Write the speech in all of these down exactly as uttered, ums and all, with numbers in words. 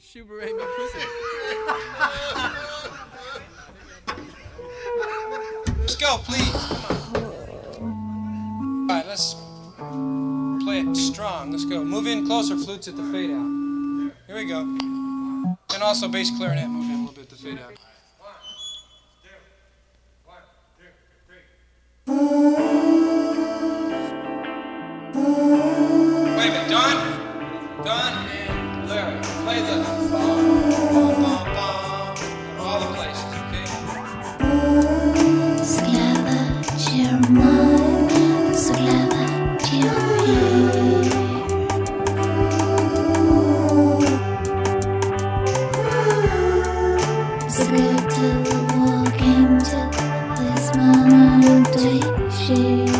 Schubert ate me pussy. Let's go, please. Come on. All right, let's play it strong. Let's go. Move in closer, flutes at the fade out. Here we go. And also bass clarinet, move in a little bit at the fade out. Wait a minute, Don? Don and Larry, play the bum, bum, bum, bum, all the places, okay? Взгляда тюрьма, взгляда тюрьмы. It's good to walk into this moment with you.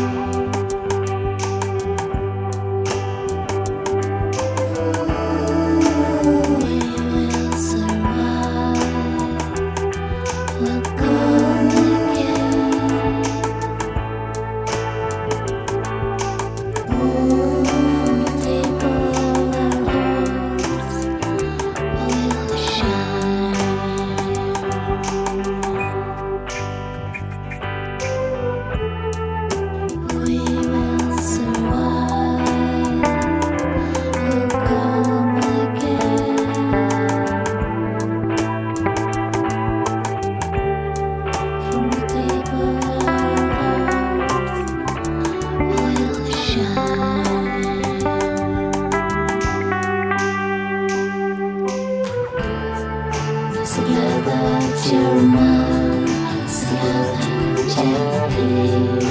Взгляда тюрьма, взгляда тюрьмы.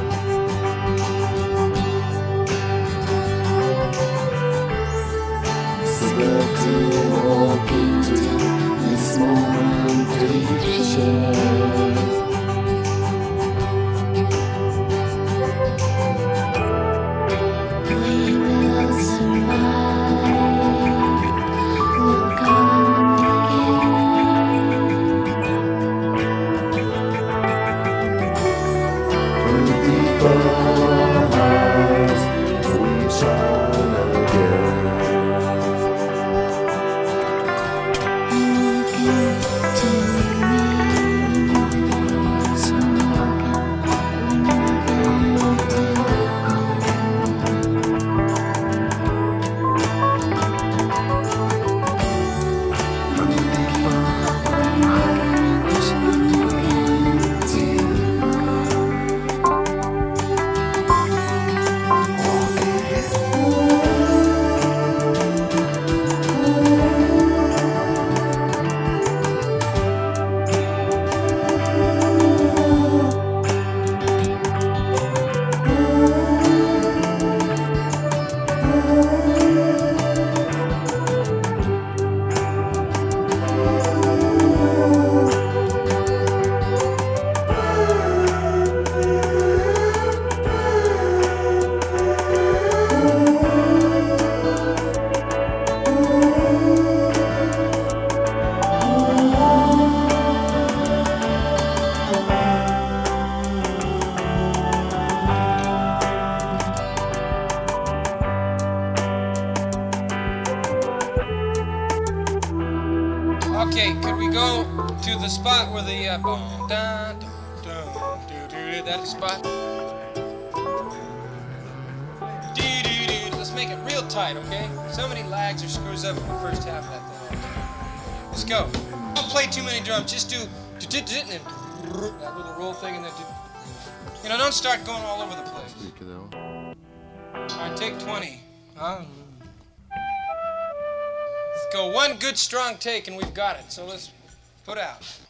It's good to walk into this moment with you. We will survive. We'll come again. Through deeper eyes, we shine again. Look into me, so look into me. Okay, could we go to the spot where the uh, boom, dun, dun, dun, doo, doo, doo, that spot? Doo, doo, doo. Let's make it real tight, okay? So many lags or screws up in the first half of that thing. Let's go. Don't play too many drums. Just do do, do, do, and then that little roll thing, and then do. You know, don't start going all over the place. All right, take twenty. Huh? Let's go one good strong take and we've got it. So let's put out.